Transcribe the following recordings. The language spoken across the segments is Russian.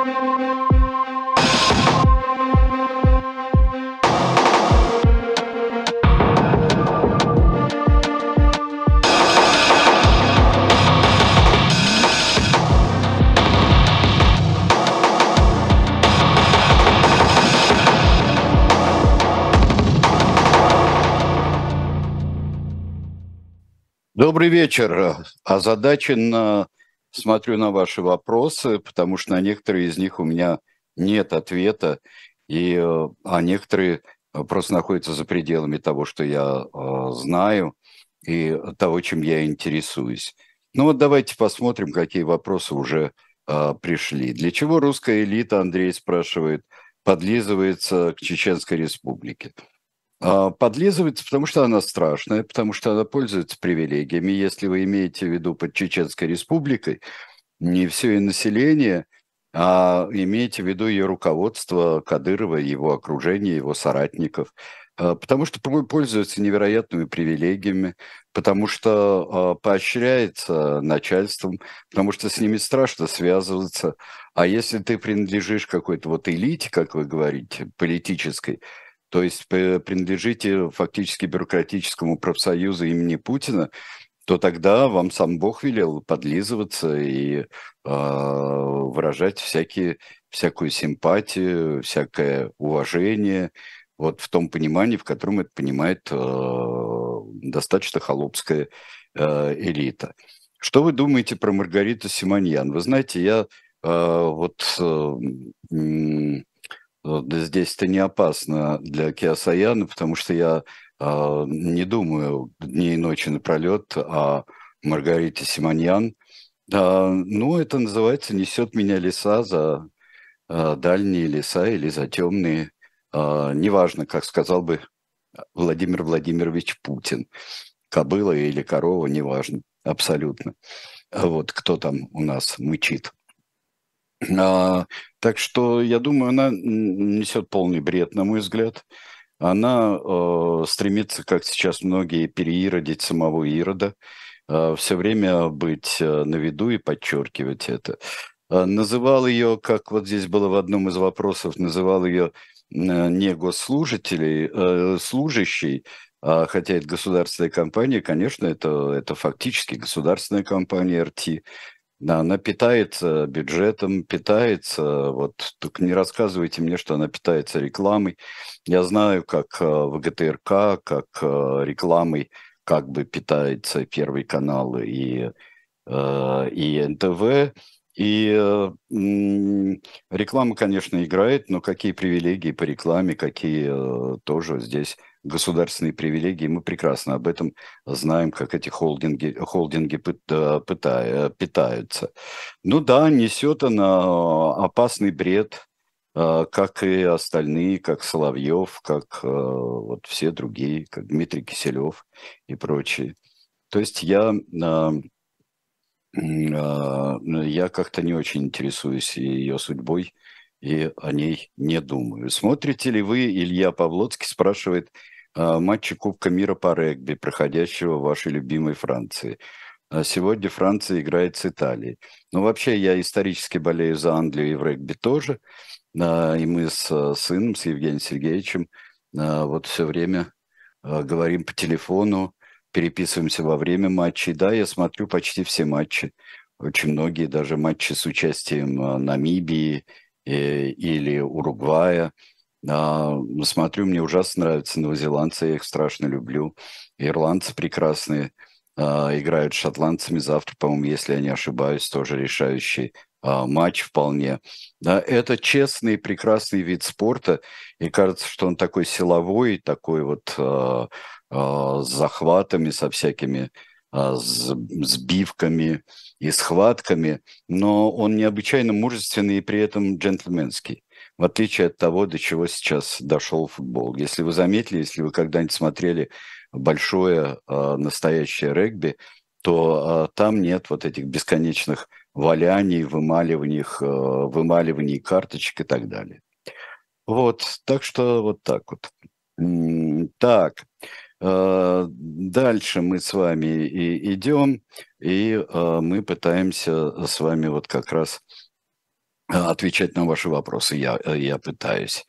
Добрый вечер. Озадаченно смотрю на ваши вопросы, потому что на некоторые из них у меня нет ответа, а некоторые просто находятся за пределами того, что я знаю, и того, чем я интересуюсь. Ну вот давайте посмотрим, какие вопросы уже пришли. Для чего русская элита, Андрей спрашивает, подлизывается к Чеченской Республике? Подлизывается, потому что она страшная, потому что она пользуется привилегиями. Если вы имеете в виду под Чеченской Республикой не все ее население, а имеете в виду ее руководство Кадырова, его окружение, его соратников. Потому что пользуется невероятными привилегиями, потому что поощряется начальством, потому что с ними страшно связываться. А если ты принадлежишь какой-то вот элите, как вы говорите, политической, то есть принадлежите фактически бюрократическому профсоюзу имени Путина, то тогда вам сам Бог велел подлизываться и выражать всякую симпатию, всякое уважение, вот в том понимании, в котором это понимает достаточно холопская элита. Что вы думаете про Маргариту Симоньян? Вы знаете, я да здесь это не опасно для Киасаяна, потому что я не думаю дни и ночи напролет о Маргарите Симоньян. Ну, это называется «Несет меня леса за дальние леса или за темные». Неважно, как сказал бы Владимир Владимирович Путин. Кобыла или корова, неважно, абсолютно. Вот кто там у нас мычит. А, так что, я думаю, она несет полный бред, на мой взгляд. Она стремится, как сейчас многие, переиродить самого Ирода, все время быть на виду и подчеркивать это. Называл ее, как вот здесь было в одном из вопросов, называл ее не госслужителей, служащий, хотя это государственная компания, конечно, это фактически государственная компания РТ. Да, она питается бюджетом, питается, вот только не рассказывайте мне, что она питается рекламой. Я знаю, как ВГТРК, как рекламой как бы питается Первый канал и НТВ. Реклама, конечно, играет, но какие привилегии по рекламе, какие тоже здесь государственные привилегии, мы прекрасно об этом знаем, как эти холдинги питаются. Ну да, несет она опасный бред, как и остальные, как Соловьев, как вот все другие, как Дмитрий Киселев и прочие. То есть я как-то не очень интересуюсь ее судьбой и о ней не думаю. Смотрите ли вы, Илья Павлоцкий спрашивает, матчи Кубка мира по регби, проходящего в вашей любимой Франции? Сегодня Франция играет с Италией. Ну, вообще, я исторически болею за Англию и в регби тоже. И мы с сыном, с Евгением Сергеевичем, вот все время говорим по телефону, переписываемся во время матчей. Да, я смотрю почти все матчи, очень многие, даже матчи с участием Намибии или Уругвая. Смотрю, мне ужасно нравятся новозеландцы, я их страшно люблю. Ирландцы прекрасные, играют с шотландцами завтра, по-моему, если я не ошибаюсь, тоже решающий матч вполне. Да, это честный, прекрасный вид спорта, и кажется, что он такой силовой, такой вот с захватами, со всякими сбивками и схватками, но он необычайно мужественный и при этом джентльменский, в отличие от того, до чего сейчас дошел футбол. Если вы заметили, если вы когда-нибудь смотрели большое настоящее регби, то там нет вот этих бесконечных валяний, вымаливаний карточек и так далее. Вот, так что вот так вот. Так, дальше мы с вами идем, и мы пытаемся с вами вот как раз отвечать на ваши вопросы я пытаюсь.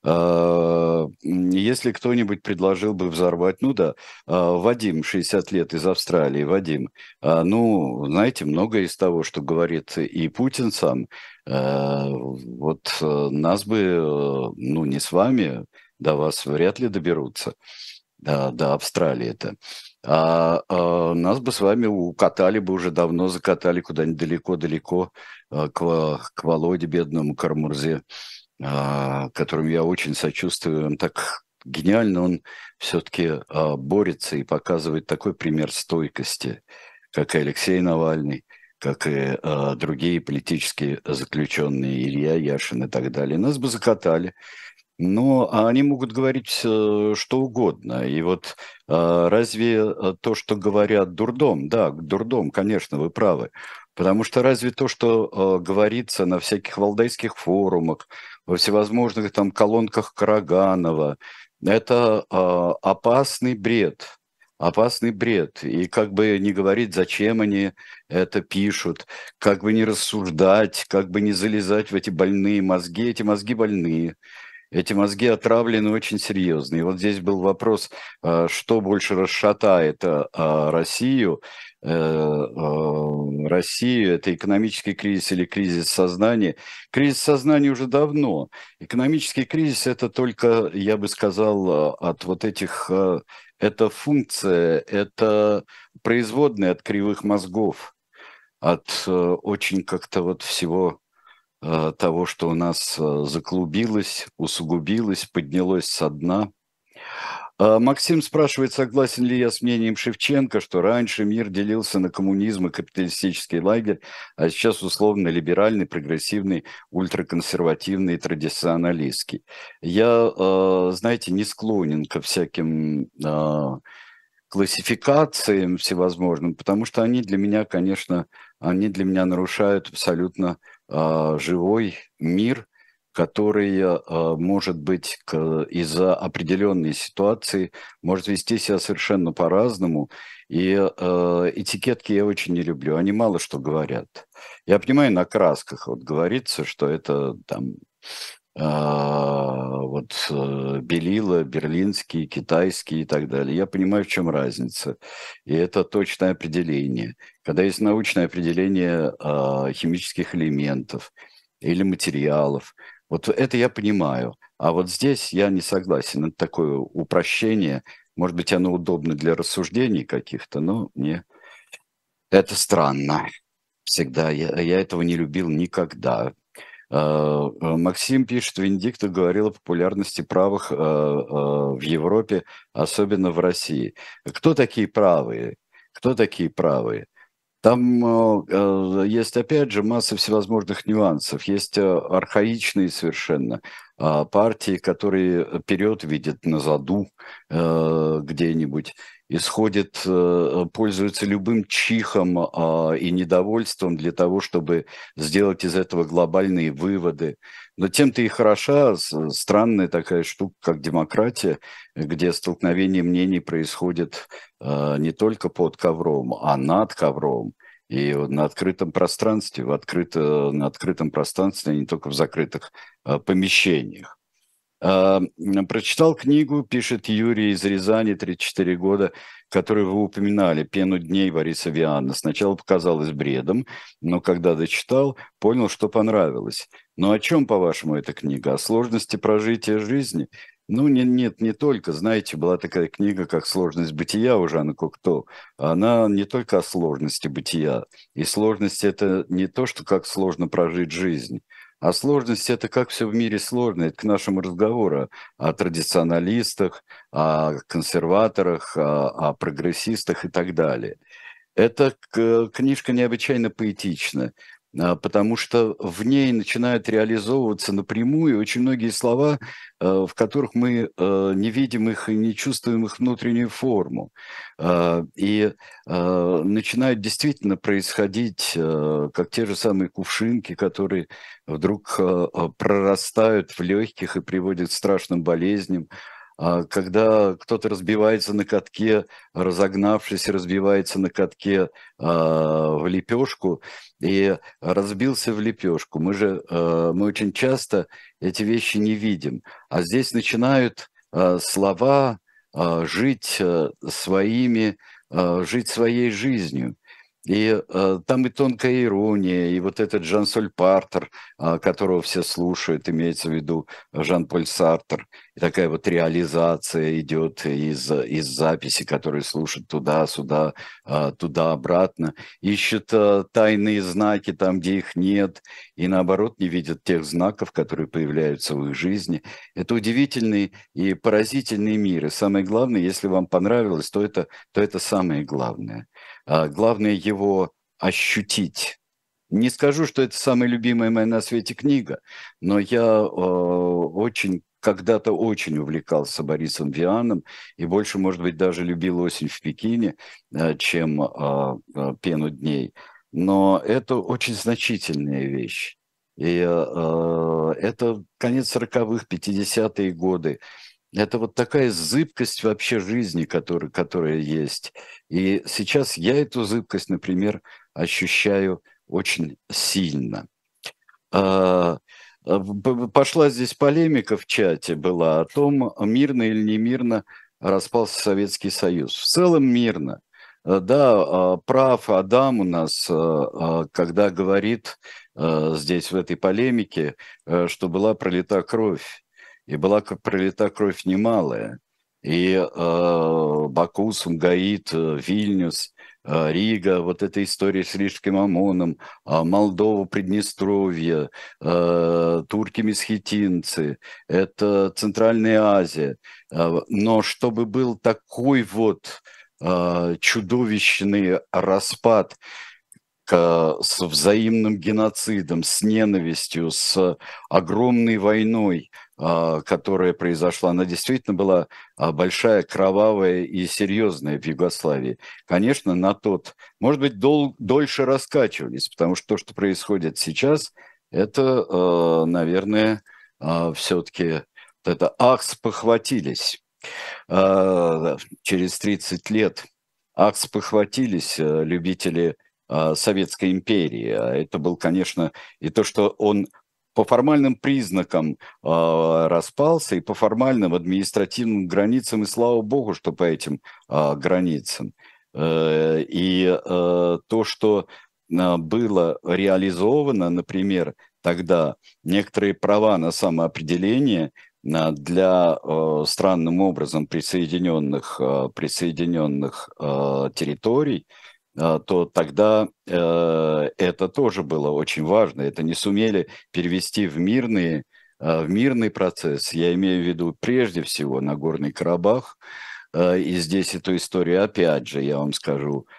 Если кто-нибудь предложил бы взорвать, ну да, Вадим, 60 лет из Австралии, Вадим, ну, знаете, многое из того, что говорит и Путин сам, вот нас бы, ну, не с вами, до вас вряд ли доберутся, до Австралии-то. Нас бы с вами укатали бы уже давно, закатали куда-нибудь далеко-далеко к Володе, бедному Кармурзе, которым я очень сочувствую. Он так гениально, он все-таки борется и показывает такой пример стойкости, как и Алексей Навальный, как и другие политические заключенные, Илья Яшин и так далее. Нас бы закатали. Но они могут говорить что угодно. И вот разве то, что говорят дурдом, да, дурдом, конечно, вы правы. Потому что разве то, что говорится на всяких валдайских форумах, во всевозможных там колонках Караганова, это опасный бред. Опасный бред. И как бы не говорить, зачем они это пишут, как бы не рассуждать, как бы не залезать в эти мозги больные. Эти мозги отравлены очень серьезно. И вот здесь был вопрос, что больше расшатает Россию. Россию – это экономический кризис или кризис сознания. Кризис сознания уже давно. Экономический кризис – это только, я бы сказал, от вот этих… Это функция, это производная от кривых мозгов, от очень как-то вот всего того, что у нас заклубилось, усугубилось, поднялось со дна. Максим спрашивает, согласен ли я с мнением Шевченко, что раньше мир делился на коммунизм и капиталистический лагерь, а сейчас условно либеральный, прогрессивный, ультраконсервативный, традиционалистский. Я, знаете, не склонен ко всяким классификациям всевозможным, потому что они для меня, конечно, они для меня нарушают абсолютно живой мир, который может быть из-за определенной ситуации, может вести себя совершенно по-разному. И этикетки я очень не люблю, они мало что говорят. Я понимаю, на красках вот говорится, что это там вот белила, берлинские, китайские и так далее. Я понимаю, в чем разница. И это точное определение. Когда есть научное определение химических элементов или материалов, вот это я понимаю. А вот здесь я не согласен. Это такое упрощение. Может быть, оно удобно для рассуждений каких-то, но мне это странно. Всегда. Я этого не любил никогда. Максим пишет, Венедиктов говорил о популярности правых в Европе, особенно в России. Кто такие правые? Кто такие правые? Там есть, опять же, масса всевозможных нюансов. Есть архаичные совершенно партии, которые вперед видят на заду где-нибудь, исходят, пользуются любым чихом и недовольством для того, чтобы сделать из этого глобальные выводы. Но тем-то и хороша странная такая штука, как демократия, где столкновение мнений происходит не только под ковром, а над ковром. И на открытом пространстве, на открытом пространстве, а не только в закрытых помещениях. Прочитал книгу, пишет Юрий из Рязани, 34 года, которую вы упоминали, «Пену дней» Бориса Виана. Сначала показалось бредом, но когда дочитал, понял, что понравилось. Но о чем, по-вашему, эта книга? О сложности прожития жизни? Ну, нет, не только. Знаете, была такая книга, как «Сложность бытия» у Жана Кокто. Она не только о сложности бытия. И сложность – это не то, что как сложно прожить жизнь, а сложность – это как все в мире сложно. Это к нашему разговору о традиционалистах, о консерваторах, о прогрессистах и так далее. Эта книжка необычайно поэтична, потому что в ней начинают реализовываться напрямую очень многие слова, в которых мы не видим их и не чувствуем их внутреннюю форму. И начинают действительно происходить, как те же самые кувшинки, которые вдруг прорастают в легких и приводят к страшным болезням. когда кто-то разбивается на катке, разогнавшись, разбивается на катке в лепешку и разбился в лепешку. Мы очень часто эти вещи не видим, а здесь начинают слова жить жить своей жизнью. И там и тонкая ирония, и вот этот Жан-Соль Партер, которого все слушают, имеется в виду Жан-Поль Сартер, и такая вот реализация идет из записи, которые слушают туда-сюда, туда-обратно, ищут тайные знаки там, где их нет, и наоборот не видят тех знаков, которые появляются в их жизни. Это удивительный и поразительный мир. И самое главное, если вам понравилось, то это самое главное. Главное его ощутить. Не скажу, что это самая любимая моя на свете книга, но я очень когда-то очень увлекался Борисом Вианом и больше, может быть, даже любил «Осень в Пекине», чем «Пену дней». Но это очень значительная вещь. И это конец 40-х, 50-е годы. Это вот такая зыбкость вообще жизни, которая есть. И сейчас я эту зыбкость, например, ощущаю очень сильно. А, Пошла здесь полемика в чате была о том, мирно или не мирно распался Советский Союз. В целом мирно. Да, прав Адам у нас, когда говорит здесь в этой полемике, что была пролита кровь. И была пролита кровь немалая. И Баку, Сумгаит, Вильнюс, Рига, вот эта история с Рижским ОМОНом, Молдова, Приднестровье, турки-месхетинцы, это Центральная Азия. Но чтобы был такой вот чудовищный распад с взаимным геноцидом, с ненавистью, с огромной войной, которая произошла. Она действительно была большая, кровавая и серьезная в Югославии. Конечно, может быть, дольше раскачивались, потому что то, что происходит сейчас, это, наверное, все-таки это спохватились через 30 лет. Спохватились любители Советской империи. Это был, конечно, и то, что он по формальным признакам распался, и по формальным административным границам, и слава богу, что по этим границам. То, что было реализовано, например, тогда некоторые права на самоопределение для странным образом присоединенных территорий, то тогда это тоже было очень важно. Это не сумели перевести в мирный процесс. Я имею в виду прежде всего Нагорный Карабах. И здесь эту историю, опять же, я вам скажу,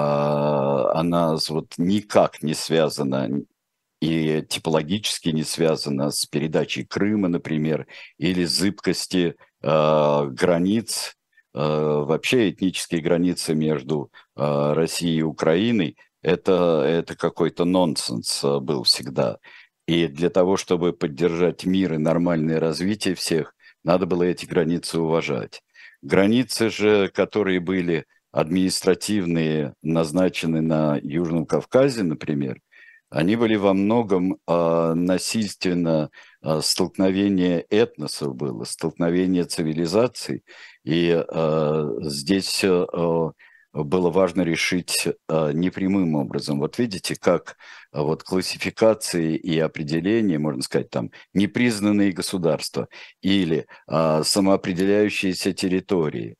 она вот никак не связана и типологически не связана с передачей Крыма, например, или зыбкости границ, вообще этнические границы между Россией и Украиной, это какой-то нонсенс был всегда. И для того, чтобы поддержать мир и нормальное развитие всех, надо было эти границы уважать. Границы же, которые были административные, назначены на Южном Кавказе, например, они были во многом насильственно, столкновение этносов было, столкновение цивилизаций, и здесь было важно решить непрямым образом. Вот видите, как вот классификации и определения, можно сказать, там, непризнанные государства или самоопределяющиеся территории.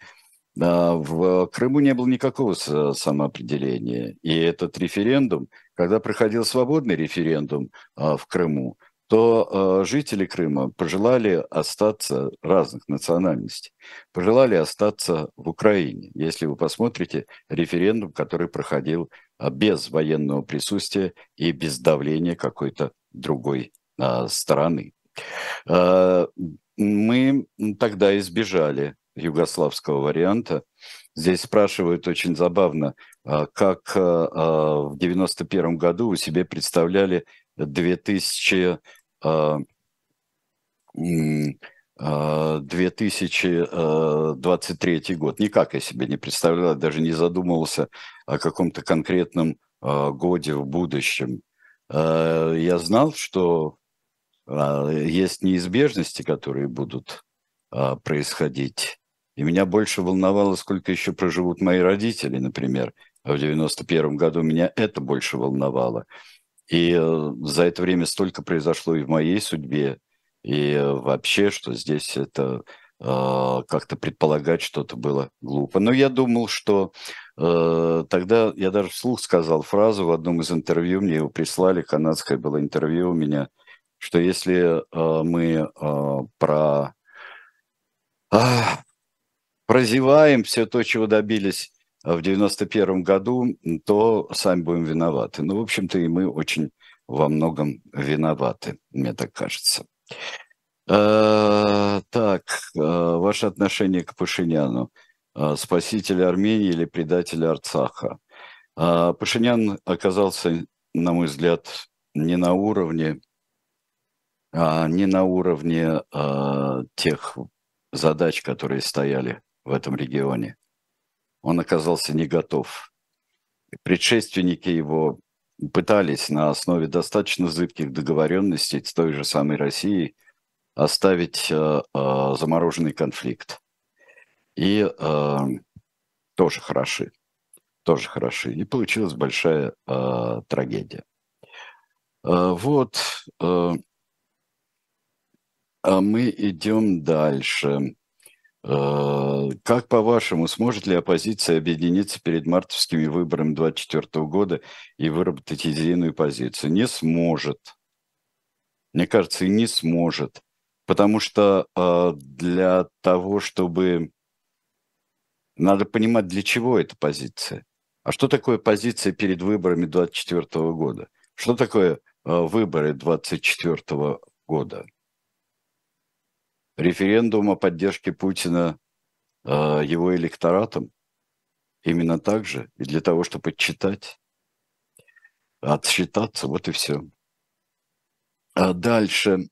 В Крыму не было никакого самоопределения. И этот референдум, когда проходил свободный референдум в Крыму, то жители Крыма пожелали остаться, разных национальностей, пожелали остаться в Украине. Если вы посмотрите референдум, который проходил без военного присутствия и без давления какой-то другой стороны. Э, Мы тогда избежали югославского варианта. Здесь спрашивают очень забавно, как в 91 году вы себе представляли 2000, 2023 год. Никак я себе не представлял, даже не задумывался о каком-то конкретном годе в будущем. Я знал, что есть неизбежности, которые будут происходить. И меня больше волновало, сколько еще проживут мои родители, например. А в 91 году меня это больше волновало. И за это время столько произошло и в моей судьбе, и вообще, что здесь это как-то предполагать что-то было глупо. Но я думал, что тогда я даже вслух сказал фразу в одном из интервью, мне его прислали, канадское было интервью у меня, что если мы а, прозеваем все то, чего добились в 91 году, то сами будем виноваты. Ну, в общем-то, и мы очень во многом виноваты, мне так кажется. Так, ваше отношение к Пашиняну. Спаситель Армении или предатель Арцаха? Пашинян оказался, на мой взгляд, не на уровне, не на уровне тех задач, которые стояли в этом регионе. Он оказался не готов. Предшественники его пытались на основе достаточно зыбких договоренностей с той же самой Россией оставить замороженный конфликт. И тоже хороши, тоже хороши. И получилась большая трагедия. Вот, мы идем дальше. Как по-вашему, сможет ли оппозиция объединиться перед мартовскими выборами 2024 года и выработать единую позицию? Не сможет. Мне кажется, и не сможет. Потому что для того, чтобы... Надо понимать, для чего эта позиция. А что такое позиция перед выборами 2024 года? Что такое выборы 2024 года? Референдум о поддержке Путина его электоратом? Именно так же. И для того, чтобы отчитать, отсчитаться, вот и все. Дальше,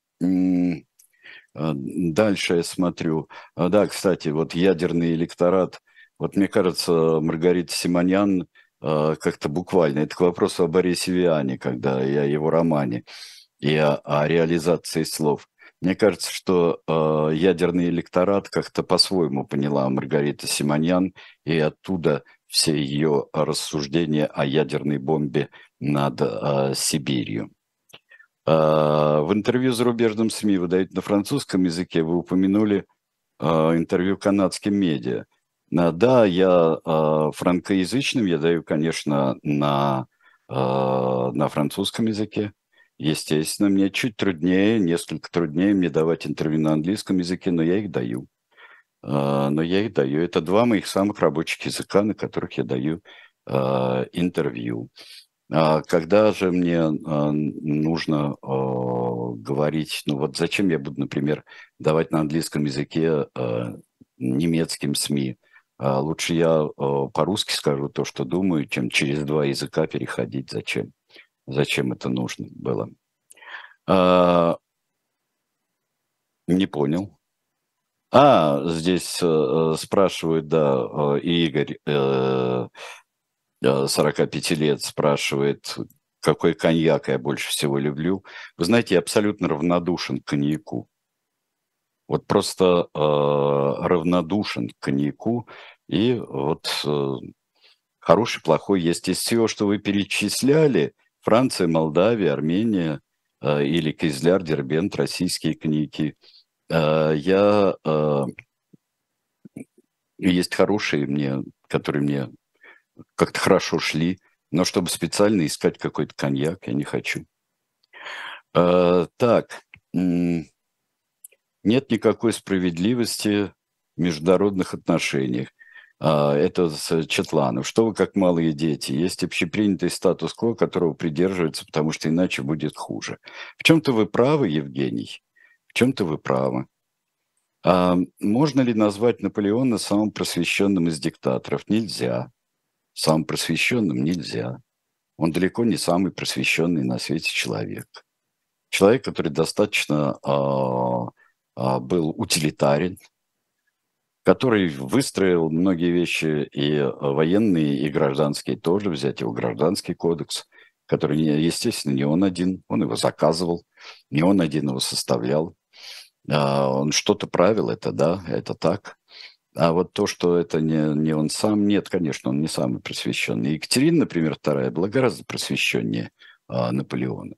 дальше я смотрю. Да, кстати, вот ядерный электорат. Вот мне кажется, Маргарита Симонян как-то буквально. Это к вопросу о Борисе Виане, когда и о его романе, и о реализации слов. Мне кажется, что ядерный электорат как-то по-своему поняла Маргарита Симонян, и оттуда все ее рассуждения о ядерной бомбе над Сибирью. В интервью зарубежным СМИ, вы даете на французском языке, вы упомянули интервью канадским медиа. Да, я франкоязычным, я даю, конечно, на французском языке. Естественно, мне чуть труднее, несколько труднее мне давать интервью на английском языке, но я их даю. Но я их даю. Это два моих самых рабочих языка, на которых я даю интервью. Когда же мне нужно говорить, ну вот зачем я буду, например, давать на английском языке немецким СМИ? Лучше я по-русски скажу то, что думаю, чем через два языка переходить. Зачем? Зачем это нужно было? Не понял. Здесь спрашивают, да, Игорь, 45 лет, спрашивает, какой коньяк я больше всего люблю. Вы знаете, я абсолютно равнодушен к коньяку. Вот просто равнодушен к коньяку. И вот хороший, плохой есть. Из всего, что вы перечисляли, Франция, Молдавия, Армения или Кизляр, Дербент, российские коньяки, есть хорошие мне, которые мне как-то хорошо шли, но чтобы специально искать какой-то коньяк, я не хочу. Так, нет никакой справедливости в международных отношениях. Это Четланов. Что вы как малые дети? Есть общепринятый статус-кво, которого придерживаются, потому что иначе будет хуже. В чем-то вы правы, Евгений. В чем-то вы правы. Можно ли назвать Наполеона самым просвещенным из диктаторов? Нельзя. Самым просвещенным нельзя. Он далеко не самый просвещенный на свете человек. Человек, который достаточно был утилитарен, который выстроил многие вещи и военные, и гражданские тоже, взять его гражданский кодекс, который, естественно, не он один, он его заказывал, не он один его составлял. Он что-то правил, это да, это так. А вот то, что это не он сам, нет, конечно, он не самый просвещенный. Екатерина, например, вторая была гораздо просвещеннее Наполеона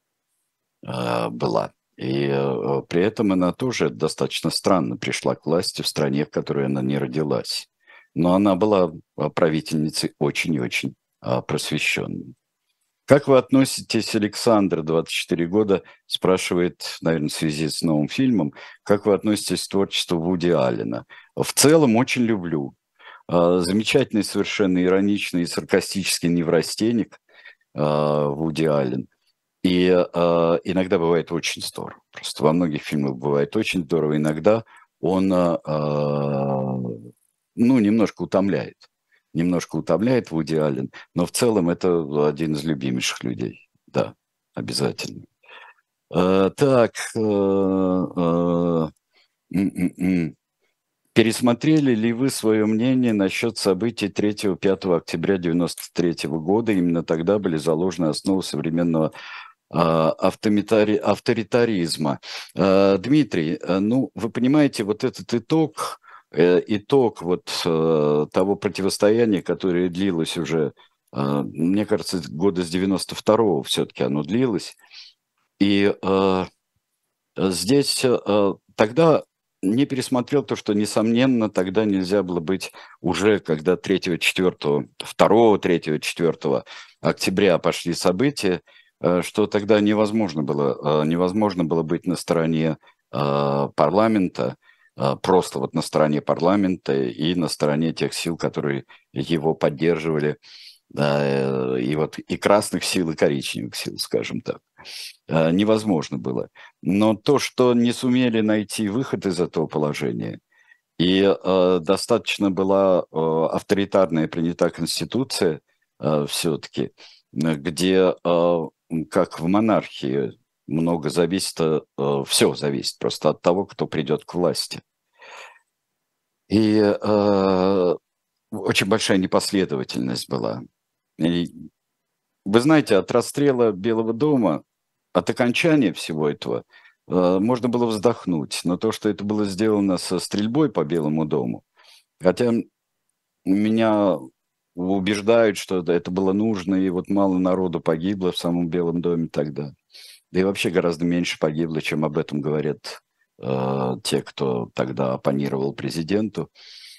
была. И при этом она тоже достаточно странно пришла к власти в стране, в которой она не родилась. Но она была правительницей очень и очень просвещенной. Как вы относитесь, Александр, 24 года, спрашивает, наверное, в связи с новым фильмом, как вы относитесь к творчеству Вуди Аллена? В целом очень люблю. Замечательный, совершенно ироничный и саркастический неврастенник Вуди Аллен. И иногда бывает очень здорово. Просто во многих фильмах бывает очень здорово. Иногда он, ну, немножко утомляет. Немножко утомляет Вуди Аллен, но в целом это один из любимейших людей. Да, обязательно. Так, м. Пересмотрели ли вы свое мнение насчет событий 3-5 октября 93 года? Именно тогда были заложены основы современного авторитаризма. Дмитрий, ну, вы понимаете, вот этот итог вот того противостояния, которое длилось уже, мне кажется, года с 92-го все-таки оно длилось. И здесь тогда не пересмотрел то, что, несомненно, тогда нельзя было быть уже, когда 3-4, 2-3-4 октября пошли события, что тогда невозможно было быть на стороне парламента, просто вот на стороне парламента и на стороне тех сил, которые его поддерживали, и вот и красных сил, и коричневых сил, скажем так. Невозможно было. Но то, что не сумели найти выход из этого положения, и достаточно была авторитарная принята конституция все-таки, где, как в монархии, много зависит, все зависит просто от того, кто придет к власти. И очень большая непоследовательность была. И вы знаете, от расстрела Белого дома, от окончания всего этого, можно было вздохнуть. Но то, что это было сделано со стрельбой по Белому дому, хотя меня убеждают, что это было нужно, и вот мало народу погибло в самом Белом доме тогда. Да и вообще гораздо меньше погибло, чем об этом говорят те, кто тогда оппонировал президенту.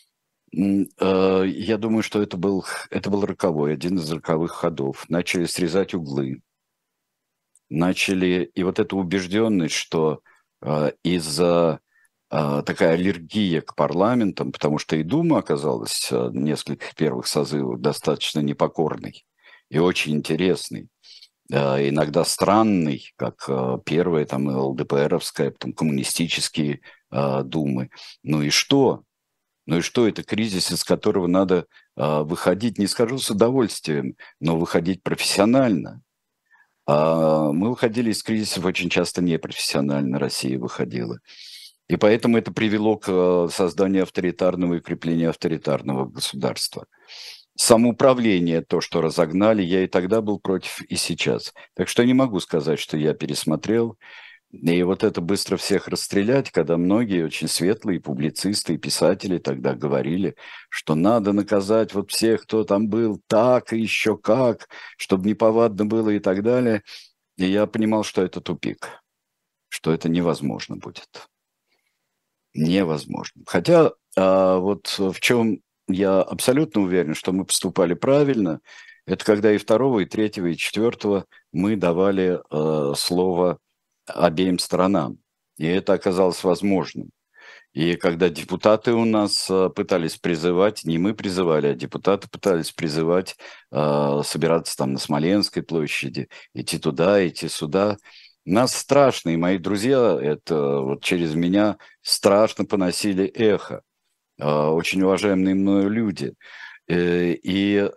Я думаю, что это был роковой, один из роковых ходов. Начали срезать углы, начали... И вот эта убежденность, что из-за такая аллергия к парламентам, потому что и Дума оказалась в нескольких первых созывах достаточно непокорной и очень интересной, иногда странный, как первая там ЛДПРовская, потом коммунистические думы. Ну и что? Ну и что, это кризис, из которого надо выходить, не скажу с удовольствием, но выходить профессионально. Мы выходили из кризисов очень часто непрофессионально, Россия выходила. И поэтому это привело к созданию авторитарного и укреплению авторитарного государства. Самоуправление, то, что разогнали, я и тогда был против, и сейчас. Так что я не могу сказать, что я пересмотрел. И вот это быстро всех расстрелять, когда многие очень светлые публицисты и писатели тогда говорили, что надо наказать вот всех, кто там был, так и еще как, чтобы неповадно было и так далее. И я понимал, что это тупик, что это невозможно будет. Невозможно. Хотя вот в чем я абсолютно уверен, что мы поступали правильно, это когда и 2, и 3, и 4 мы давали слово обеим сторонам. И это оказалось возможным. И когда депутаты у нас пытались призывать, не мы призывали, а депутаты пытались призывать собираться там на Смоленской площади, идти туда, идти сюда, нас страшно, и мои друзья, это вот через меня страшно поносили эхо, очень уважаемые мною люди. И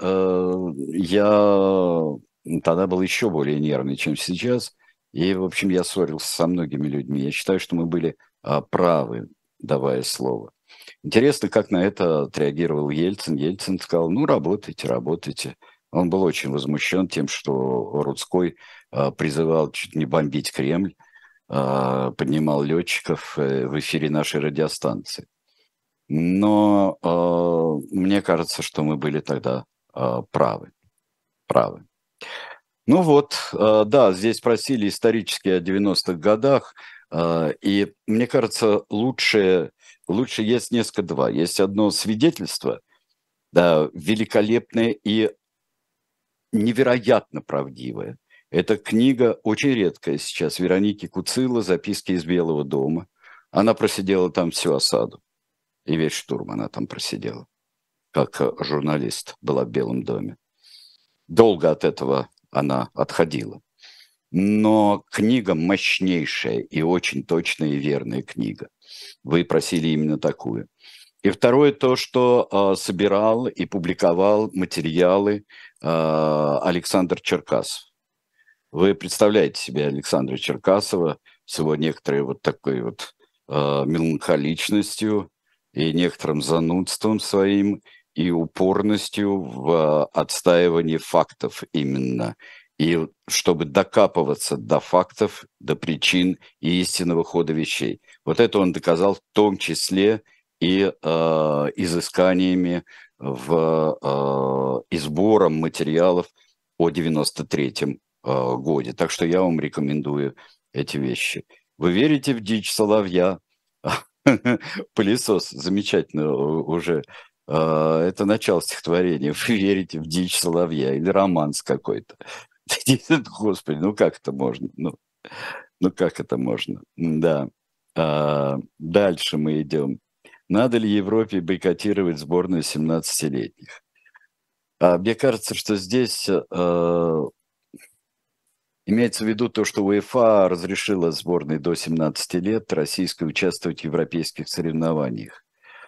я тогда был еще более нервный, чем сейчас. И, в общем, я ссорился со многими людьми. Я считаю, что мы были правы, давая слово. Интересно, как на это отреагировал Ельцин. Ельцин сказал, ну, работайте, работайте. Он был очень возмущен тем, что Рудской призывал чуть не бомбить Кремль, поднимал летчиков в эфире нашей радиостанции. Но мне кажется, что мы были тогда правы. Правы. Ну вот, да, здесь спросили исторически о 90-х годах, и мне кажется, лучше есть несколько два. Есть одно свидетельство, да, великолепное и невероятно правдивое. Это книга очень редкая сейчас Вероники Куцило «Записки из Белого дома». Она просидела там всю осаду, и весь штурм она там просидела, как журналист была в Белом доме. Долго от этого она отходила. Но книга мощнейшая и очень точная и верная книга. Вы просили именно такую. И второе то, что собирал и публиковал материалы Александр Черкасов. Вы представляете себе Александра Черкасова с его некоторой вот такой вот меланхоличностью и некоторым занудством своим и упорностью в отстаивании фактов именно. И чтобы докапываться до фактов, до причин и истинного хода вещей. Вот это он доказал в том числе и изысканиями и сбором материалов о 93-м годе. Так что я вам рекомендую эти вещи. Вы верите в дичь соловья? Пылесос замечательно уже. Это начало стихотворения. Вы верите в дичь соловья или романс какой-то. Господи, ну как это можно? Ну как это можно? Да. Дальше мы идем. Надо ли Европе бойкотировать сборную 17-летних? Мне кажется, что здесь имеется в виду то, что УЕФА разрешила сборной до 17 лет российской участвовать в европейских соревнованиях.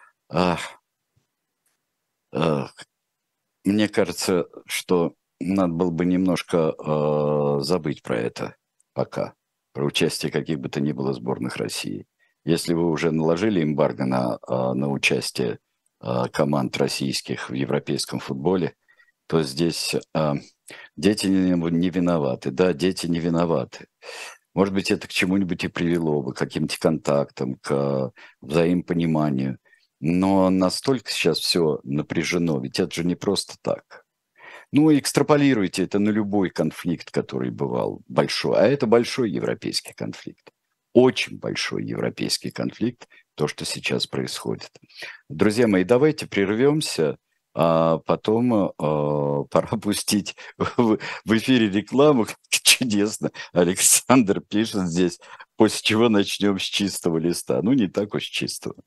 Мне кажется, что надо было бы немножко забыть про это пока, про участие каких бы то ни было сборных России. Если вы уже наложили эмбарго на участие команд российских в европейском футболе, то здесь дети не виноваты. Да, дети не виноваты. Может быть, это к чему-нибудь и привело бы, к каким-то контактам, к взаимопониманию. Но настолько сейчас все напряжено, ведь это же не просто так. Ну, экстраполируйте это на любой конфликт, который бывал большой. А это большой европейский конфликт. Очень большой европейский конфликт, то, что сейчас происходит. Друзья мои, давайте прервемся, а потом пора пустить в эфире рекламу. Чудесно. Александр пишет здесь, после чего начнем с чистого листа. Ну, не так уж чистого.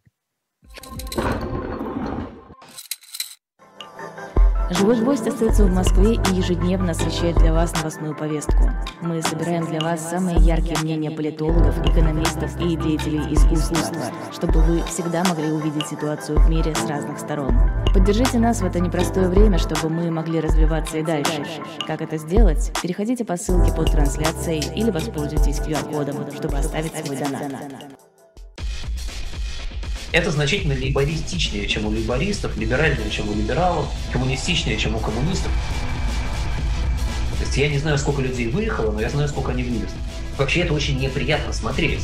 Живой гвоздь остается в Москве и ежедневно освещает для вас новостную повестку. Мы собираем для вас самые яркие мнения политологов, экономистов и деятелей искусства, чтобы вы всегда могли увидеть ситуацию в мире с разных сторон. Поддержите нас в это непростое время, чтобы мы могли развиваться и дальше. Как это сделать? Переходите по ссылке под трансляцией или воспользуйтесь QR-кодом, чтобы оставить свой донат. Это значительно лейбористичнее, чем у лейбористов, либеральнее, чем у либералов, коммунистичнее, чем у коммунистов. То есть я не знаю, сколько людей выехало, но я знаю, сколько они вывезли. Вообще это очень неприятно смотреть.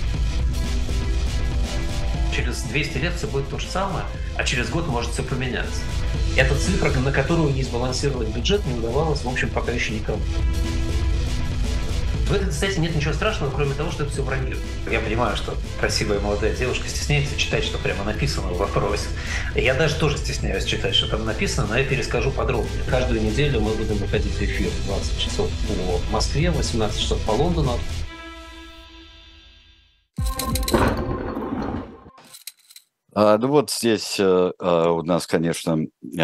Через 200 лет все будет то же самое, а через год может все поменяться. Это цифра, на которую не сбалансировать бюджет не удавалось, в общем, пока еще никому. В этой, кстати, нет ничего страшного, кроме того, что это все вранье. Я понимаю, что красивая молодая девушка стесняется читать, что прямо написано в вопросе. Я даже тоже стесняюсь читать, что там написано, но я перескажу подробнее. Каждую неделю мы будем выходить в эфир 20 часов по Москве, 18 часов по Лондону. Ну вот здесь у нас, конечно,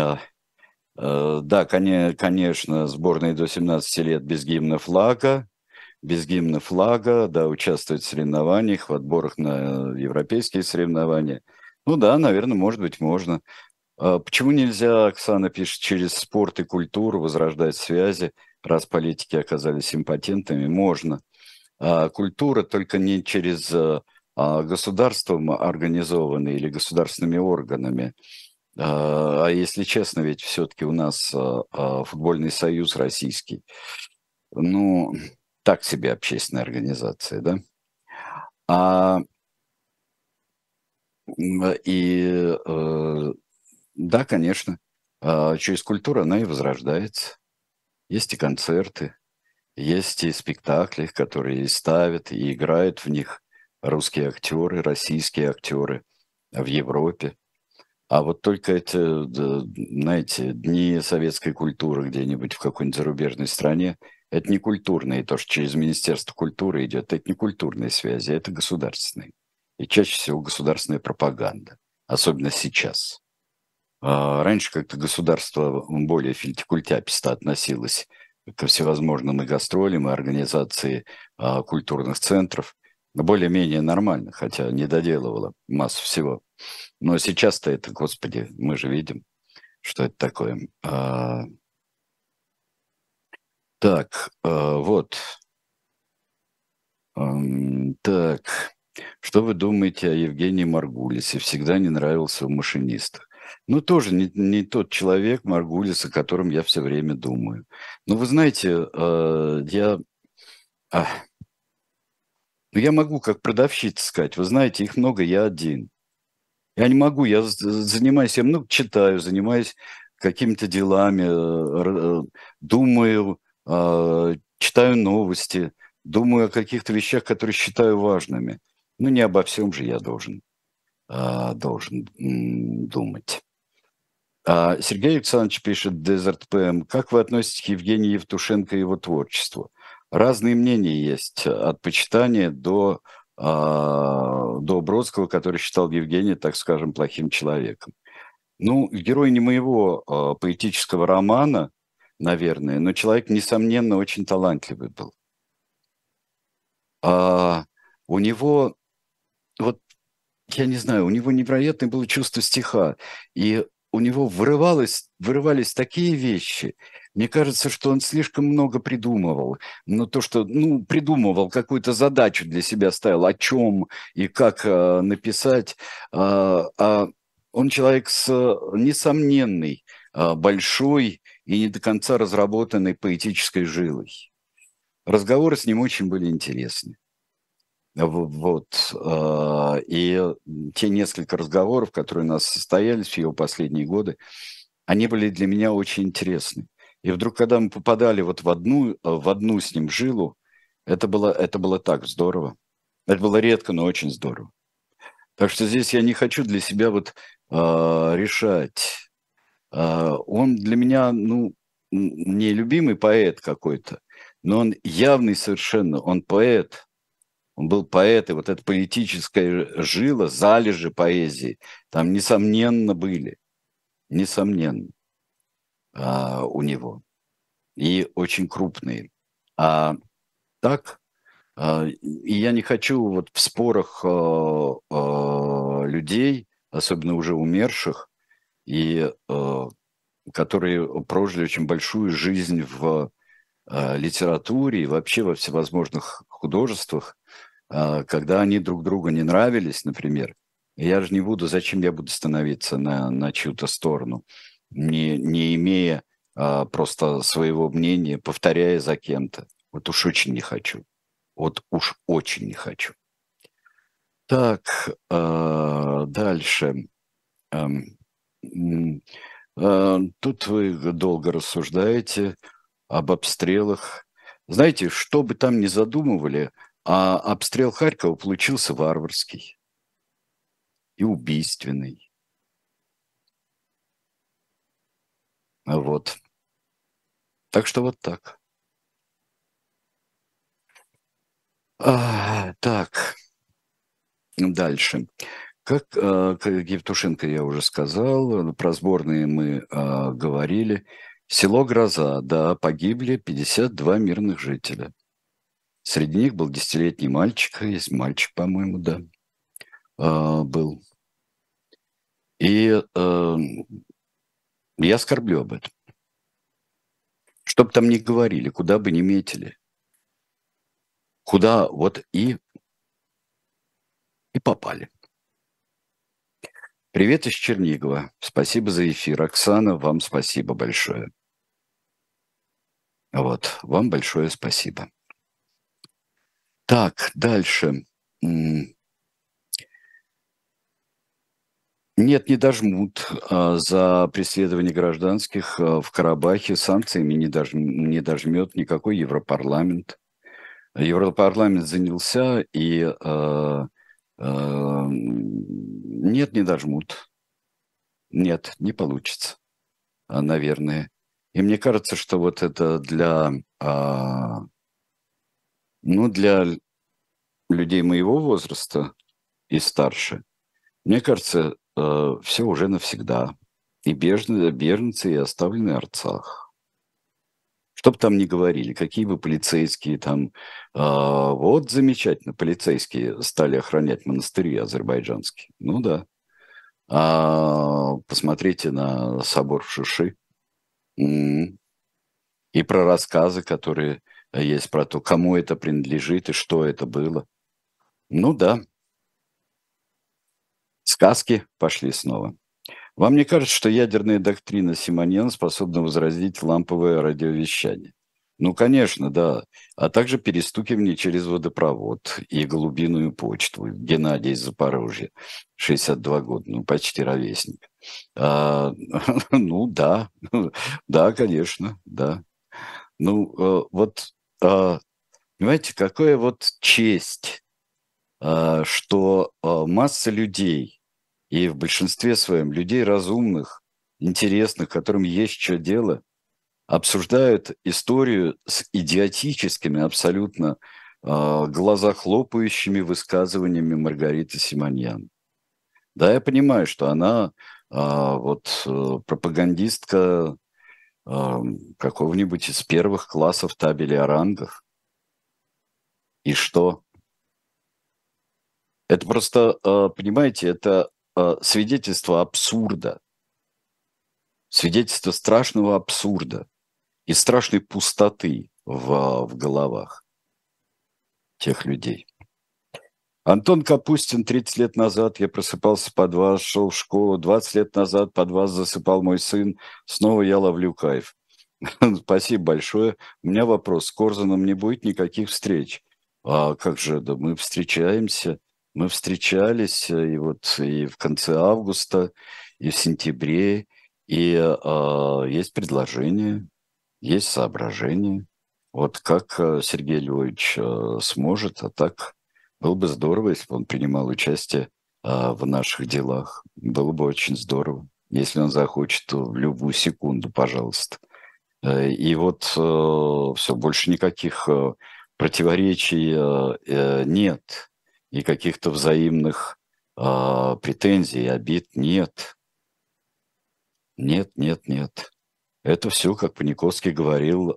да, конечно, сборная до 17 лет без гимна флага. Без гимна флага, да, участвовать в соревнованиях, в отборах на европейские соревнования. Ну да, наверное, может быть, можно. Почему нельзя, Оксана пишет, через спорт и культуру возрождать связи, раз политики оказались импотентами? Можно. Культура только не через государством организованы или государственными органами. А если честно, ведь все-таки у нас футбольный союз российский, ну, так себе общественная организация, да? А, да, конечно, через культуру она и возрождается. Есть и концерты, есть и спектакли, которые и ставят, и играют в них русские актеры, российские актеры в Европе. А вот только эти, знаете, дни советской культуры где-нибудь в какой-нибудь зарубежной стране, это не культурные, то, что через Министерство культуры идет, это не культурные связи, это государственные. И чаще всего государственная пропаганда, особенно сейчас. Раньше как-то государство более финтикультяписто относилось ко всевозможным и гастролям, и организации культурных центров. Более-менее нормально, хотя не доделывало массу всего. Но сейчас-то это, господи, мы же видим, что это такое. Вот. Так, что вы думаете о Евгении Маргулисе? Всегда не нравился в «Машинистах». Ну, тоже не тот человек, Маргулис, о котором я все время думаю. Но вы знаете, а, я могу как продавщица сказать, вы знаете, их много, я один. Я не могу, занимаюсь, я много читаю, занимаюсь какими-то делами, думаю, читаю новости, думаю о каких-то вещах, которые считаю важными. Ну, не обо всем же я должен думать. Сергей Александрович пишет, Desert PM, как вы относитесь к Евгению Евтушенко и его творчеству? Разные мнения есть, от почитания до Бродского, который считал Евгения, так скажем, плохим человеком. Ну, герой не моего поэтического романа, наверное, но человек, несомненно, очень талантливый был. У него, вот, я не знаю, у него невероятное было чувство стиха, и у него вырывались такие вещи. Мне кажется, что он слишком много придумывал. Но то, что, придумывал, какую-то задачу для себя ставил, о чем и как написать. Он человек с несомненной, большой и не до конца разработанной поэтической жилой. Разговоры с ним очень были интересны. И те несколько разговоров, которые у нас состоялись в его последние годы, они были для меня очень интересны. И вдруг, когда мы попадали вот в одну с ним жилу, это было так здорово. Это было редко, но очень здорово. Так что здесь я не хочу для себя решать. Он для меня, не любимый поэт какой-то, но он явный совершенно, он поэт. Он был поэт, и вот эта поэтическая жила, залежи поэзии, там, несомненно, были. Несомненно, у него. И очень крупные. А так, и я не хочу вот в спорах людей, особенно уже умерших, и которые прожили очень большую жизнь в литературе и вообще во всевозможных художествах, когда они друг другу не нравились, например, я же не буду, зачем я буду становиться на чью-то сторону, не имея просто своего мнения, повторяя за кем-то. Вот уж очень не хочу. Вот уж очень не хочу. Так, дальше. Тут вы долго рассуждаете об обстрелах. Знаете, что бы там ни задумывали, а обстрел Харькова получился варварский и убийственный. Вот. Так что вот так. Так, дальше. Как Евтушенко я уже сказал, про сборные мы говорили. Село Гроза, да, погибли 52 мирных жителя. Среди них был 10-летний мальчик, есть мальчик, по-моему, да, был. И я скорблю об этом. Что бы там ни говорили, куда бы ни метили. Куда вот и И попали. Привет из Чернигова. Спасибо за эфир. Оксана, вам спасибо большое. Вот, вам большое спасибо. Так, дальше. Нет, не дожмут за преследование гражданских в Карабахе. Санкциями не дожмет никакой Европарламент. Европарламент занялся, и нет, не дожмут. Нет, не получится, наверное. И мне кажется, что вот это для людей моего возраста и старше, мне кажется, все уже навсегда. И беженцы, и оставленные Арцах. Что бы там ни говорили, какие бы полицейские там... вот замечательно, полицейские стали охранять монастыри азербайджанские. Ну да. Посмотрите на собор в Шуши. И про рассказы, которые есть про то, кому это принадлежит и что это было. Ну да. Сказки пошли снова. Вам не кажется, что ядерная доктрина Симоньяна способна возродить ламповое радиовещание? Ну, конечно, да. А также перестукивание через водопровод и голубиную почту. Геннадий из Запорожья, 62 года, ну, почти ровесник. Ну, да. Да, конечно, да. Ну, вот, понимаете, какая вот честь, что масса людей, и в большинстве своем людей разумных, интересных, которым есть что дело, обсуждают историю с идиотическими, абсолютно глазохлопающими высказываниями Маргариты Симоньян. Да, я понимаю, что она пропагандистка какого-нибудь из первых классов табели о рангах. И что? Это просто, понимаете, это свидетельство абсурда, свидетельство страшного абсурда и страшной пустоты в головах тех людей. Антон Капустин, 30 лет назад я просыпался под вас, шел в школу, 20 лет назад под вас засыпал мой сын, снова я ловлю кайф. Спасибо большое. У меня вопрос, с Корзуном не будет никаких встреч. А как же, да мы встречаемся. Мы встречались и в конце августа, и в сентябре, и есть предложение, есть соображение. Вот как Сергей Львович сможет, а так было бы здорово, если бы он принимал участие в наших делах. Было бы очень здорово, если он захочет в любую секунду, пожалуйста. И вот все, больше никаких противоречий нет. И каких-то взаимных претензий, обид нет. Нет, нет, нет. Это все, как Паниковский говорил,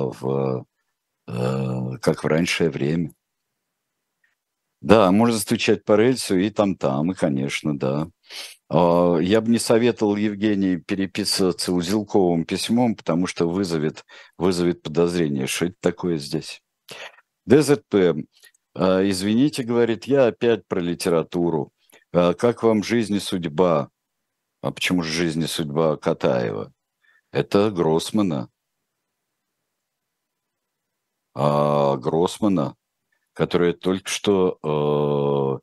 как в раннее время. Да, можно стучать по рельсу и там, и, конечно, да. Я бы не советовал Евгении переписываться узелковым письмом, потому что вызовет подозрение, что это такое здесь. ДЗП. Извините, говорит, я опять про литературу. Как вам жизнь и судьба? А почему же жизнь и судьба Катаева? Это Гроссмана. Гроссмана, который только что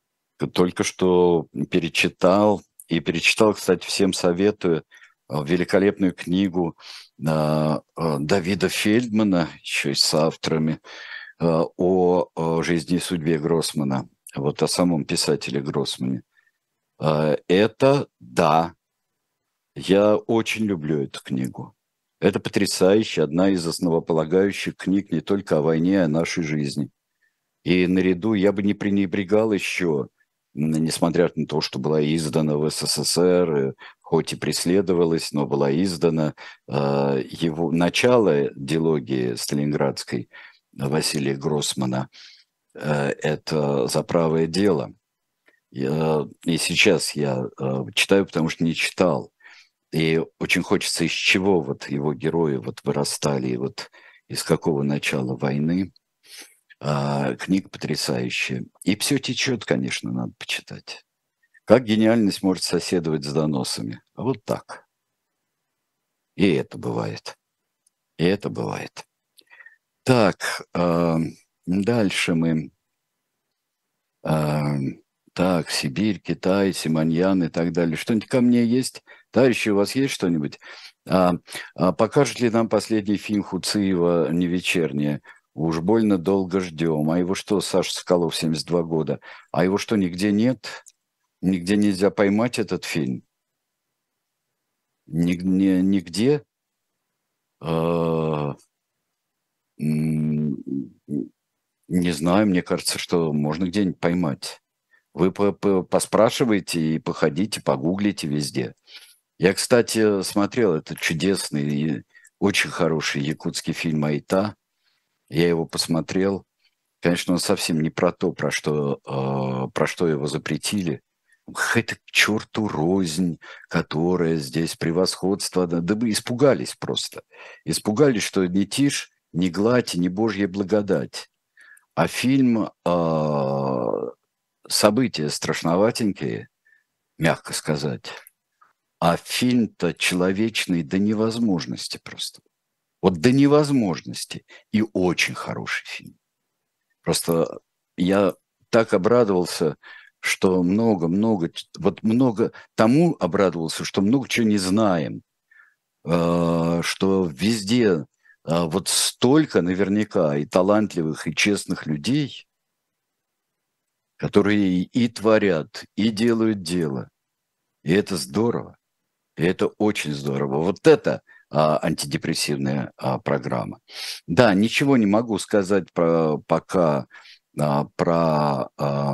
перечитал. И перечитал, кстати, всем советую великолепную книгу Давида Фельдмана, еще и с авторами, о жизни и судьбе Гроссмана, вот о самом писателе Гроссмане. Это, да, я очень люблю эту книгу. Это потрясающе, одна из основополагающих книг не только о войне, а о нашей жизни. И наряду я бы не пренебрегал еще, несмотря на то, что была издана в СССР, хоть и преследовалась, но была издана, его начало дилогии сталинградской Василия Гроссмана, это «За правое дело». И сейчас я читаю, потому что не читал. И очень хочется, из чего вот его герои вот вырастали, и вот из какого начала войны. Книга потрясающая. И «Все течет», конечно, надо почитать. Как гениальность может соседовать с доносами. А вот так. И это бывает. И это бывает. Так, дальше мы... Так, Сибирь, Китай, Симоньян и так далее. Что-нибудь ко мне есть? Товарищи, у вас есть что-нибудь? Покажет ли нам последний фильм Хуциева «Не вечернее»? Уж больно долго ждем. А его что, Саша Соколов, 72 года? А его что, нигде нет? Нигде нельзя поймать этот фильм? Нигде? Не знаю, мне кажется, что можно где-нибудь поймать. Вы поспрашиваете и походите, погуглите везде. Я, кстати, смотрел этот чудесный и очень хороший якутский фильм «Айта». Я его посмотрел. Конечно, он совсем не про то, про что его запретили. Какая-то к черту рознь, которая здесь превосходство. Да вы испугались просто. Испугались, что ни тишь, ни гладь, ни божья благодать. А фильм события страшноватенькие, мягко сказать. А фильм-то человечный до невозможности просто. Вот до невозможности. И очень хороший фильм. Просто я так обрадовался, что много тому обрадовался, что много чего не знаем. Что везде вот столько наверняка и талантливых, и честных людей, которые и творят, и делают дело. И это здорово. И это очень здорово. Вот это антидепрессивная программа. Да, ничего не могу сказать пока про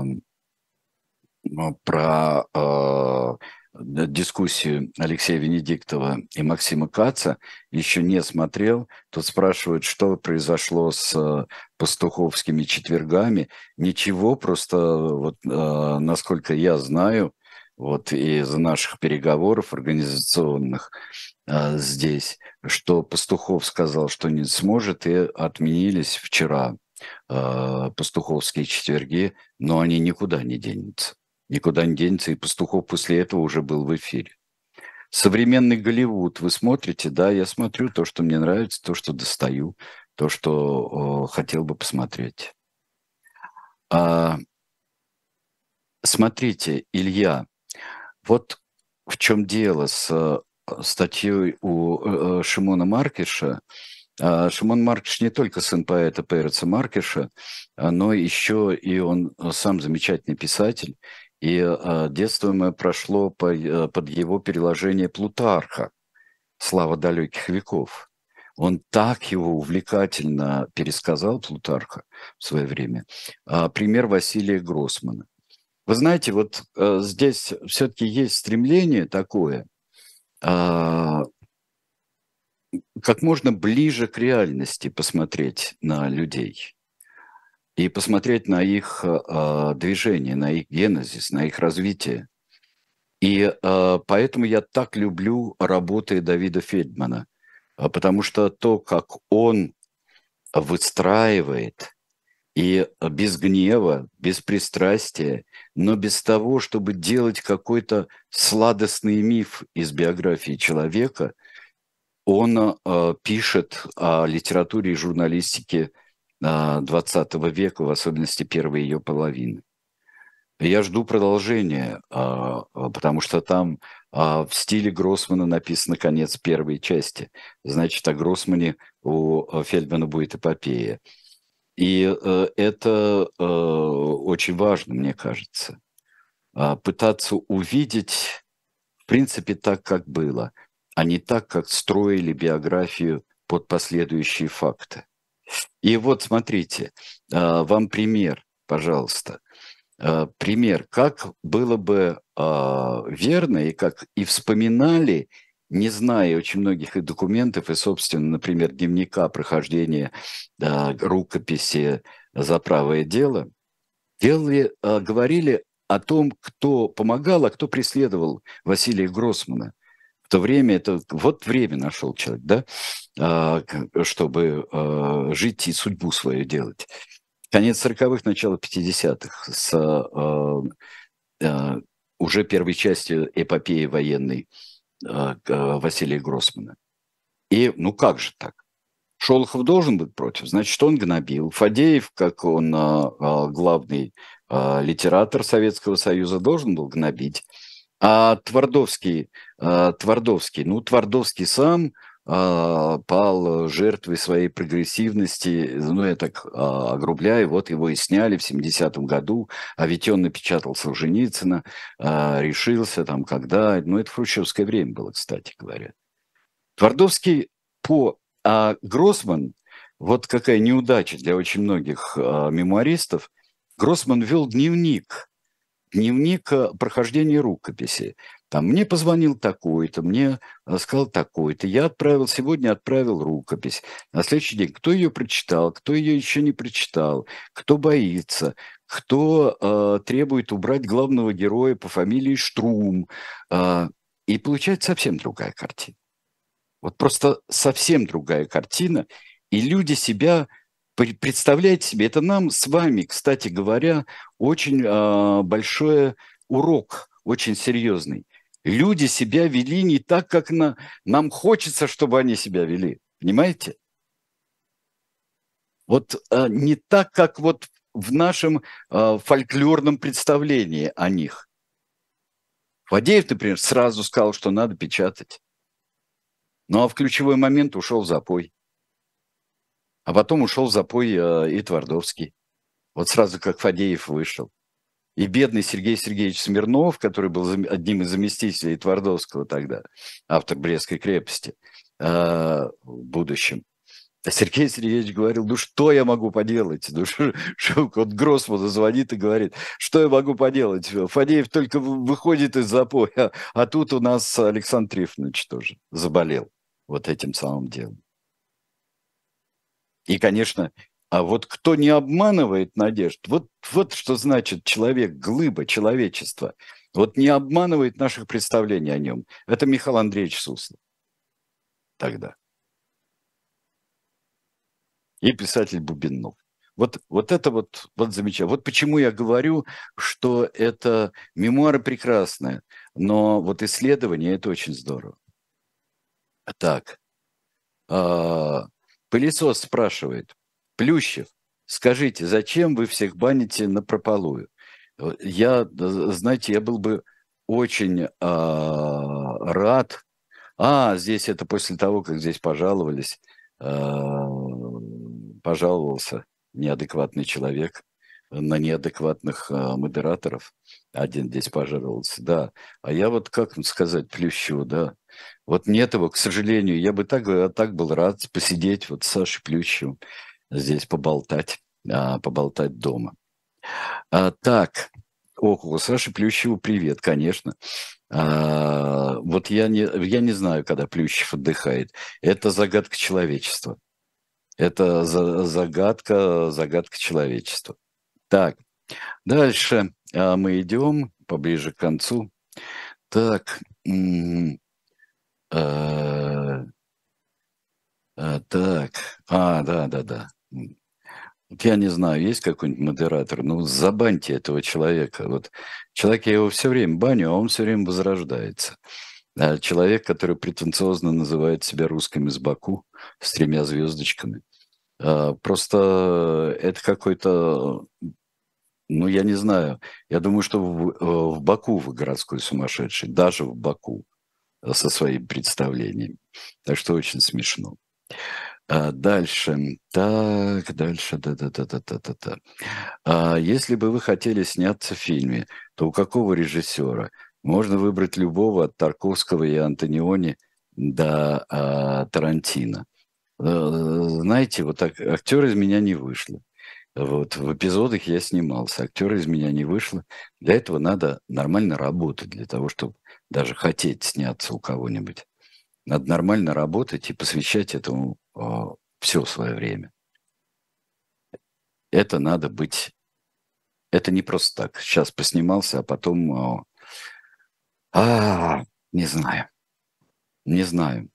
дискуссию Алексея Венедиктова и Максима Каца. Еще не смотрел. Тут спрашивают, что произошло с пастуховскими четвергами. Ничего, просто вот, насколько я знаю, вот из наших переговоров организационных здесь, что Пастухов сказал, что не сможет, и отменились вчера пастуховские четверги, но они никуда не денутся. Никуда не денется, и Пастухов после этого уже был в эфире. Современный Голливуд вы смотрите? Да, я смотрю то, что мне нравится, то, что достаю, то, что хотел бы посмотреть. Смотрите, Илья, вот в чем дело с статьей у Шимона Маркиша. Шимон Маркиш не только сын поэта Переца Маркиша, но еще и он сам замечательный писатель. И детство мое прошло под его переложение Плутарха «Слава далеких веков». Он так его увлекательно пересказал, Плутарха, в свое время. Пример Василия Гроссмана. Вы знаете, вот здесь все-таки есть стремление такое, как можно ближе к реальности посмотреть на людей и посмотреть на их движение, на их генезис, на их развитие. И поэтому я так люблю работы Давида Фельдмана, потому что то, как он выстраивает, и без гнева, без пристрастия, но без того, чтобы делать какой-то сладостный миф из биографии человека, он пишет о литературе и журналистике XX века, в особенности первой ее половины. Я жду продолжения, потому что там в стиле Гроссмана написано конец первой части. Значит, о Гроссмане у Фельдмана будет эпопея. И это очень важно, мне кажется. Пытаться увидеть, в принципе, так, как было, а не так, как строили биографию под последующие факты. И вот, смотрите, вам пример, пожалуйста. Пример, как было бы верно и как и вспоминали, не зная очень многих и документов, и, собственно, например, дневника прохождения рукописи «За правое дело», говорили о том, кто помогал, а кто преследовал Василия Гроссмана. В то время это вот время нашел человек, да, чтобы жить и судьбу свою делать. Конец 40-х, начало 50-х, с э, уже первой частью эпопеи военной Василия Гроссмана. И ну как же так? Шолохов должен быть против, значит, он гнобил. Фадеев, как он главный литератор Советского Союза, должен был гнобить. А Твардовский сам пал жертвой своей прогрессивности, ну, я так огрубляю, вот его и сняли в 70-м году, а ведь он напечатал Солженицына, решился там, когда, ну, это хрущевское время было, кстати говоря. Твардовский а Гроссман, вот какая неудача для очень многих мемуаристов, Гроссман вел дневник прохождения рукописи. Там мне позвонил такой-то, мне сказал такой-то, сегодня отправил рукопись. На следующий день кто ее прочитал, кто ее еще не прочитал, кто боится, кто требует убрать главного героя по фамилии Штрум. И получается совсем другая картина. Вот просто совсем другая картина, и люди себя, представляете себе, это нам с вами, кстати говоря, очень большой урок, очень серьезный. Люди себя вели не так, как нам хочется, чтобы они себя вели, понимаете? Вот не так, как вот в нашем фольклорном представлении о них. Фадеев, например, сразу сказал, что надо печатать. Ну, а в ключевой момент ушел в запой. А потом ушел в запой и Твардовский. Вот сразу как Фадеев вышел. И бедный Сергей Сергеевич Смирнов, который был одним из заместителей Твардовского тогда, автор «Брестской крепости» в будущем. А Сергей Сергеевич говорил, ну что я могу поделать? Ну, вот Гроссману звонит и говорит, что я могу поделать? Фадеев только выходит из запоя, а тут у нас Александр Трифонович тоже заболел вот этим самым делом. И, конечно, а вот кто не обманывает надежд, вот что значит человек, глыба человечества, вот не обманывает наших представлений о нем. Это Михаил Андреевич Суслов тогда. И писатель Бубенов. Вот это вот замечательно. Вот почему я говорю, что это мемуары прекрасные, но вот исследование – это очень здорово. Так. Пылесос спрашивает. Плющев, скажите, зачем вы всех баните напропалую? Знаете, я был бы очень рад. Здесь это после того, как здесь пожаловались, пожаловался неадекватный человек на неадекватных модераторов. Один здесь пожаловался, да. А я вот, как сказать, Плющеву, да. Вот нет его, к сожалению. Я бы так был рад посидеть вот с Сашей Плющевым здесь поболтать дома. Так, у Саши Плющеву привет, конечно. Вот я не знаю, когда Плющев отдыхает. Это загадка человечества. Это загадка человечества. Так, дальше мы идем поближе к концу. Так, да. Вот я не знаю, есть какой-нибудь модератор, ну забаньте этого человека. Вот человек, я его все время баню, а он все время возрождается. Человек, который претенциозно называет себя русским из Баку с 3 звездочками. Просто это какой-то, ну я не знаю, я думаю, что в Баку вы городской сумасшедший, даже в Баку со своими представлениями. Так что очень смешно. Дальше. Так, дальше. Если бы вы хотели сняться в фильме, то у какого режиссера? Можно выбрать любого от Тарковского и Антониони до Тарантино. Знаете, вот так, актер из меня не вышло. Вот, в эпизодах я снимался, актер из меня не вышло. Для этого надо нормально работать, для того, чтобы даже хотеть сняться у кого-нибудь. Надо нормально работать и посвящать этому все свое время. Это надо быть... Это не просто так. Сейчас поснимался, а потом... не знаю. Не знаю.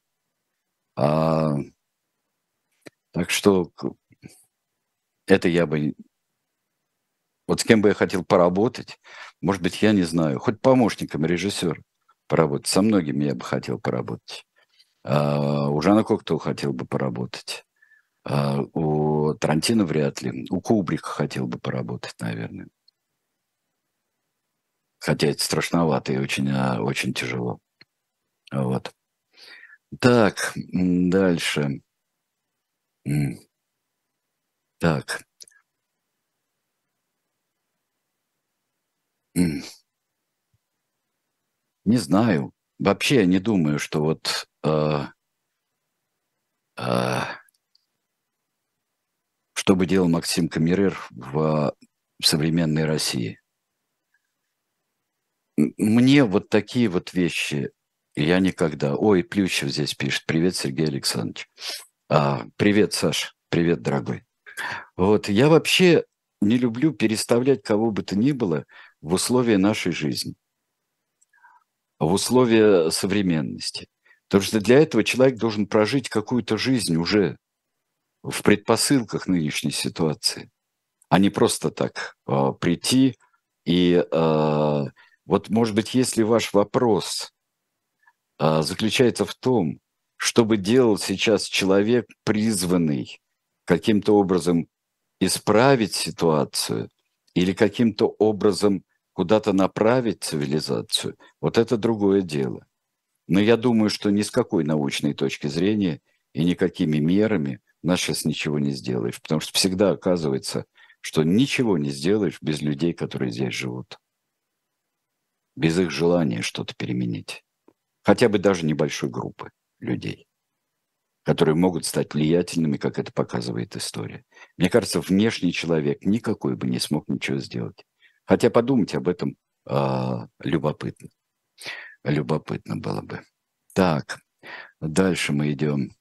Так что это я бы Вот с кем бы я хотел поработать, может быть, я не знаю, хоть помощником режиссера поработать. Со многими я бы хотел поработать. У Жана Кокто хотел бы поработать. У Тарантино вряд ли. У Кубрика хотел бы поработать, наверное. Хотя это страшновато и очень тяжело. Вот. Так, дальше. Так. Не знаю. Вообще я не думаю, что вот что бы делал Максим Камерер в современной России. Мне вот такие вот вещи я никогда... Ой, Плющев здесь пишет. Привет, Сергей Александрович. Привет, Саш. Привет, дорогой. Вот я вообще не люблю переставлять кого бы то ни было в условия нашей жизни, в условия современности. Потому что для этого человек должен прожить какую-то жизнь уже в предпосылках нынешней ситуации, а не просто так прийти и... вот, может быть, если ваш вопрос заключается в том, что бы делал сейчас человек, призванный каким-то образом исправить ситуацию или каким-то образом куда-то направить цивилизацию, вот это другое дело. Но я думаю, что ни с какой научной точки зрения и никакими мерами нас сейчас ничего не сделаешь, потому что всегда оказывается, что ничего не сделаешь без людей, которые здесь живут, без их желания что-то переменить. Хотя бы даже небольшой группы людей, которые могут стать влиятельными, как это показывает история. Мне кажется, внешний человек никакой бы не смог ничего сделать. Хотя подумать об этом любопытно. Любопытно было бы. Так, дальше мы идем.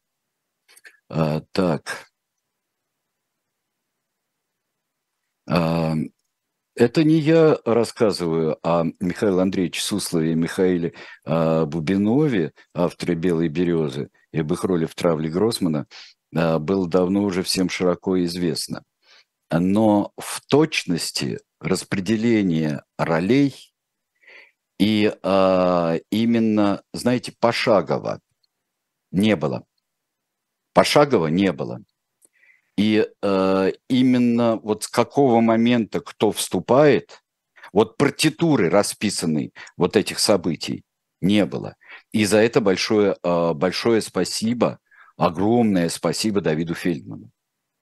Так. Это не я рассказываю о Михаиле Андреевиче Суслове и Михаиле Бубинове, авторе «Белой березы», и об их роли в травле Гроссмана, было давно уже всем широко известно. Но в точности распределение ролей и именно, знаете, пошагово не было. Пошагово не было. И именно вот с какого момента кто вступает, вот партитуры расписанной вот этих событий не было. И за это большое спасибо, огромное спасибо Давиду Фельдману.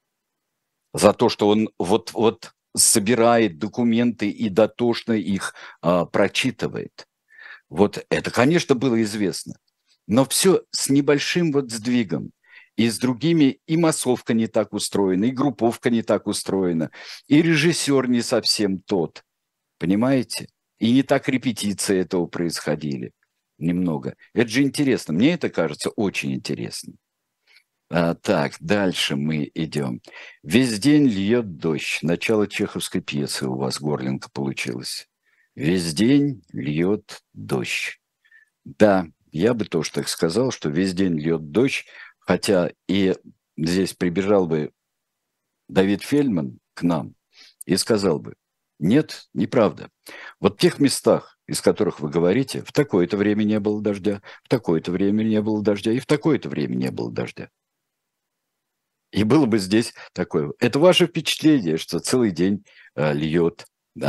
За то, что он вот собирает документы и дотошно их прочитывает. Вот это, конечно, было известно. Но все с небольшим вот сдвигом. И с другими и массовка не так устроена, и групповка не так устроена, и режиссер не совсем тот, понимаете? И не так репетиции этого происходили немного. Это же интересно, мне это кажется очень интересно. Так, дальше мы идем. «Весь день льет дождь». Начало чеховской пьесы у вас, Горленко, получилось. «Весь день льет дождь». Да, я бы тоже так сказал, что весь день льет дождь. Хотя и здесь прибежал бы Давид Фельдман к нам и сказал бы, нет, неправда. Вот в тех местах, из которых вы говорите, в такое-то время не было дождя, в такое-то время не было дождя, и в такое-то время не было дождя. И было бы здесь такое. Это ваше впечатление, что целый день льет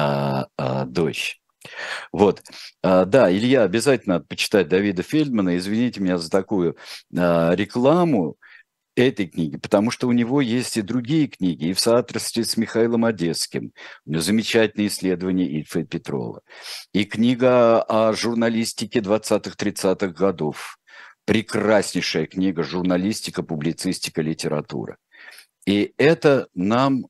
дождь. Вот. Да, Илья, обязательно надо почитать Давида Фельдмана. Извините меня за такую рекламу этой книги, потому что у него есть и другие книги, и в соавторстве с Михаилом Одесским. У него замечательные исследования Ильфа и Петрова. И книга о журналистике 20-30-х годов. Прекраснейшая книга «Журналистика, публицистика, литература». И это нам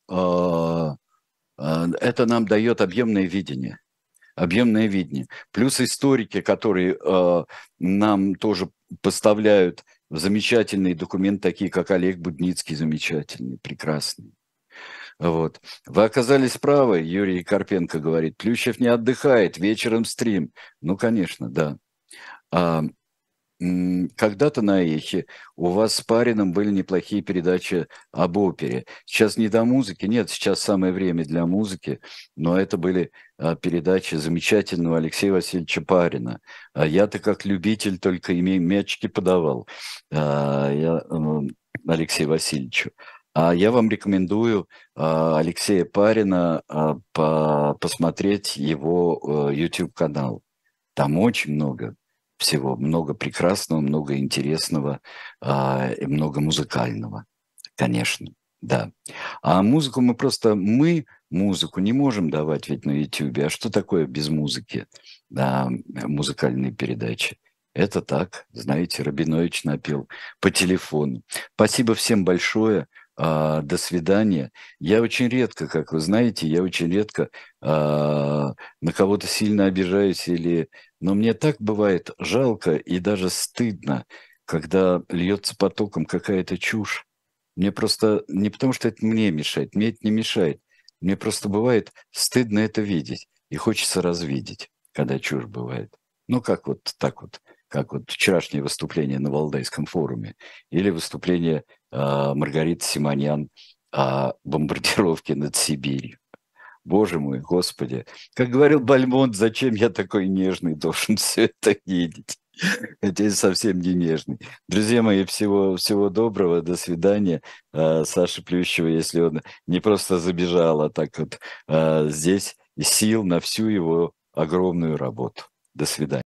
дает объемное видение. Объемное видение. Плюс историки, которые нам тоже поставляют замечательные документы, такие как Олег Будницкий, замечательный, прекрасный. Вот. Вы оказались правы, Юрий Карпенко говорит. Плющев не отдыхает, вечером стрим. Ну, конечно, да. когда-то на Эхе у вас с Парином были неплохие передачи об опере. Сейчас не до музыки, нет, сейчас самое время для музыки, но это были передачи замечательного Алексея Васильевича Парина. Я-то как любитель только мячики подавал Алексею Васильевичу. А я вам рекомендую Алексея Парина посмотреть его YouTube-канал. Там очень много всего, много прекрасного, много интересного и много музыкального, конечно, да. А музыку мы музыку не можем давать ведь на YouTube. А что такое без музыки, музыкальные передачи? Это так, знаете, Рабинович напел по телефону. Спасибо всем большое. До свидания. Я очень редко, как вы знаете, на кого-то сильно обижаюсь но мне так бывает жалко и даже стыдно, когда льется потоком какая-то чушь. Мне просто, не потому что это мне мешает, мне это не мешает. Мне просто бывает стыдно это видеть и хочется развидеть, когда чушь бывает. Ну, как вчерашнее выступление на Валдайском форуме или выступление Маргариты Симоньян о бомбардировке над Сибирью. Боже мой, Господи. Как говорил Бальмонт, зачем я такой нежный должен все это видеть? Хотя я совсем не нежный. Друзья мои, всего доброго, до свидания. Саша Плющева, если он не просто забежал, а так вот здесь сил на всю его огромную работу. До свидания.